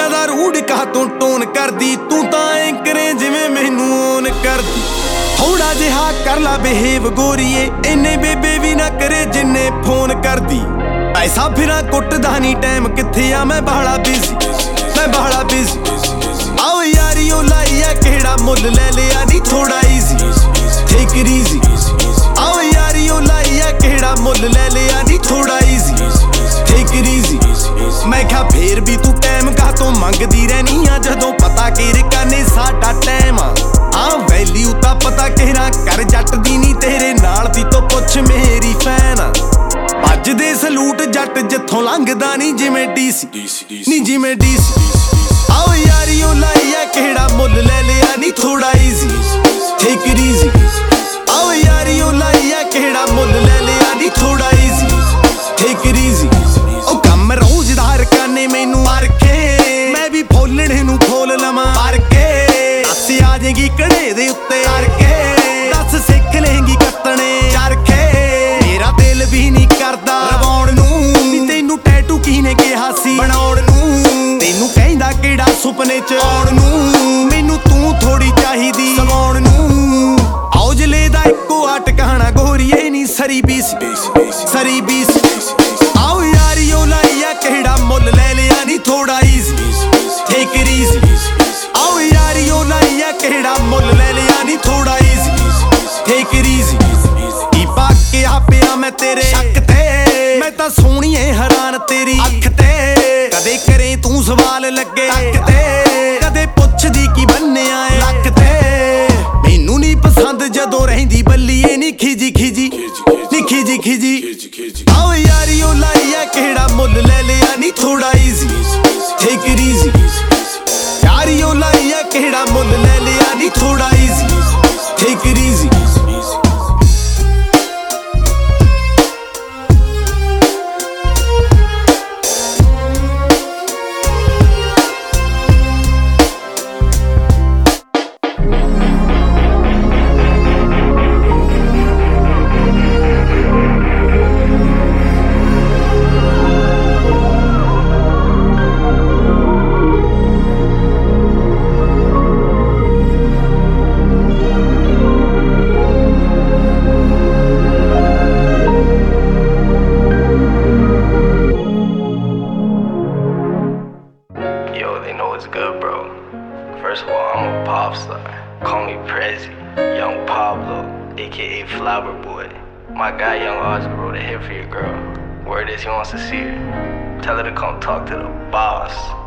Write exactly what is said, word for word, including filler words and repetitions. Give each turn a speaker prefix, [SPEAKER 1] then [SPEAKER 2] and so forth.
[SPEAKER 1] ਜ਼ਿਆਦਾ ਰੂਡ ਕਾ ਤੂੰ ਟੋਨ ਕਰਦੀ ਤੂੰ ਤਾਂ ਐਂ ਕਰੇ ਜਿਵੇਂ ਮੈਨੂੰ ਓਨ ਕਰਦੀ ਥੋੜਾ ਜਿਹਾ ਕਰ ਲਾ ਬਿਹੇਵ ਗੋਰੀਏ ਇੰਨੇ ਬੇਬੇ ਵੀ ਨਾ ਕਰੇ ਜਿੰਨੇ ਫੋਨ ਕਰਦੀ ਪੈਸਾ ਫਿਰਾਂ ਕੁੱਟਦਾ ਨਹੀਂ ਟਾਈਮ ਕਿੱਥੇ ਆ ਮੈਂ ਬਾਹਲਾ ਬਿਜ਼ੀ ਮੈਂ ਬਾਹਲਾ ਬਿਜ਼ੀ ਆਓ ਯਾਰੀ ਉਹ ਲਾਈ ਆ ਕਿਹੜਾ ਮੁੱਲ ਲੈ ਲਿਆ ਨਹੀਂ ਥੋੜਾ ਈਜ਼ੀ ਟੇਕ ਇਟ ਈਜ਼ੀ ਆਓ ਯਾਰੀ ਉਹ ਲਾਈ ਆ ਕਿਹੜਾ ਮੁੱਲ ਲੈ ਲਿਆ ਨਹੀਂ ਥੋੜਾ ਈਜ਼ੀ ਟੇਕ ਇਟ ਈਜ਼ੀ ਮੈਂ ਕਿਹਾ ਫੇਰ ਵੀ ਤੂੰ ਟਾਈਮ ਕਾ ਤੋਂ ਮੰਗਦੀ ਰਹਿਨੀ ਆ ਜਦੋਂ ਪਤਾ ਕਿ ਰਕਾਨੇ ਸਾਡਾ ਟਾਈਮ ਆ ਹਾਂ ਵੈਲਿਊ ਤਾਂ ਪਤਾ ਕਿਹੜਾ ਕਰ ਜੱਟ ਦੀ ਨਹੀਂ ਤੇਰੇ ਨਾਲ ਦੀ ਤੋਂ ਪੁੱਛ ਮੇਰੀ ਫੈਨ ਆ ਭੱਜਦੇ ਸਲੂਟ ਜੱਟ ਜਿੱਥੋਂ ਲੰਘਦਾ ਨਹੀਂ ਜਿਵੇਂ ਡੀਸੀ ਨਹੀਂ ਜਿਵੇਂ ਡੀਸੀ ਆਓ ਯਾਰੀ ਉਹ ਲਾਈ ਆ ਕਿਹੜਾ ਮੁੱਲ ਲੈ ਲਿਆ ਨਹੀਂ ਥੋੜਾ ਈਜ਼ੀ ਟੇਕ ਇਟ ਈਜ਼ੀ ਆਓ ਯਾਰੀ ਉਹ ਲਾਈ ਆ ਕਿਹੜਾ ਮੁੱਲ ਲੈ ਲਿਆ ਨਹੀਂ ਥੋੜਾ ਈਜ਼ੀ ਟੇਕ ਇਟ ਈਜ਼ੀ ਉਹ ਕੰਮ ਰੋਜ਼ ਦਾ ਰਕਾਨੇ ਮੈਨੂੰ ਮਾਰ ਕੇ ਮੈਂ ਵੀ ਫੋਲਣੇ ਨੂੰ ਖੋਲ ਲਵਾਂ ਮਾਰ ਕੇ ਦੱਸ ਆ ਜਾਏਗੀ ਕੜੇ ਦੇ ਉੱਤੇ ਕਰਕੇ ਦੱਸ ਸਿੱਖ ਲੇਂਗੀ ਕੱਤਣੇ ਚਰਖੇ ਮੇਰਾ ਦਿਲ ਵੀ ਨਹੀਂ ਕਰਦਾ ਰਵਾਉਣ ਨੂੰ ਤੈਨੂੰ ਟੈਟੂ ਕਿਹਨੇ ਕਿਹਾ ਸੀ ਬਣਾਉਣ ਨੂੰ ਤੈਨੂੰ ਕਹਿੰਦਾ ਕਿਹੜਾ ਸੁਪਨੇ ਚ ਆਉਣ ਨੂੰ ਮੈਨੂੰ ਤੂੰ ਥੋੜੀ ਚਾਹੀਦੀ ਸਵਾਉਣ ਨੂੰ ਔਜਲੇ ਦਾ ਇੱਕੋ ਆ ਟਿਕਾਣਾ ਗੋਰੀਏ ਨਹੀਂ ਸਰੀ ਬੀਸ ਸਰੀ ਬੀਸ ਆਓ ਯਾਰੀ ਉਹ ਲਾਈ ਆ ਕਿਹੜਾ ਮੁੱਲ ਲੈ ਲਿਆ ਨਹੀਂ ਥੋੜਾ ਈਜ਼ੀ ਟੇਕ ਇਟ ਈਜ਼ੀ ਆਓ ਯਾਰੀ ਉਹ ਲਾਈ ਆ ਕਿਹੜਾ ਮੁੱਲ ਲੈ ਲਿਆ ਨਹੀਂ ਥੋੜਾ ਈਜ਼ੀ ਟੇਕ ਇਟ ਈਜ਼ੀ ਕੀ ਬਾਕੀ ਆ ਪਿਆ ਮੈਂ ਤੇਰੇ ਸ਼ੱਕ ਤੇ ਮੈਂ ਤਾਂ ਸੋਹਣੀਏ ਹੈਰਾਨ ਤੇਰੀ ਅੱਖ ਤੇ ਕਦੇ ਕਰੇ ਤੂੰ ਸਵਾਲ ਲੱਗੇ ਅੱਖ ਤੇ ਕਦੇ ਪੁੱਛਦੀ ਕੀ ਬੰਨਿਆ ਏ ਲੱਕ ਤੇ ਮੈਨੂੰ ਨਹੀਂ ਪਸੰਦ ਜਦੋਂ ਰਹਿੰਦੀ ਬੱਲੀਏ ਨਹੀਂ ਖਿਜੀ ਖਿਜੀ ਨੀ ਖਿਜੀ ਖਿਜੀ ਆਓ ਯਾਰੀ ਉਹ ਲਾਈ ਆ ਕਿਹੜਾ ਮੁੱਲ ਲੈ ਲਿਆ ਨਹੀਂ ਥੋੜਾ ਈਜ਼ੀ ਟੇਕ ਇਟ ਈਜ਼ੀ ਯਾਰੀ ਉਹ ਲਾਈ ਆ ਕਿਹੜਾ ਮੁੱਲ ਲੈ ਲਿਆ ਨਹੀਂ ਥੋੜਾ easy take it easy
[SPEAKER 2] Good, bro. First of all, I'm a pop star. Call me Prezi, Young Pablo, aka Flower Boy. My guy Young Oscar wrote a hit for your girl. Word is he wants to see her. Tell her to come talk to the boss.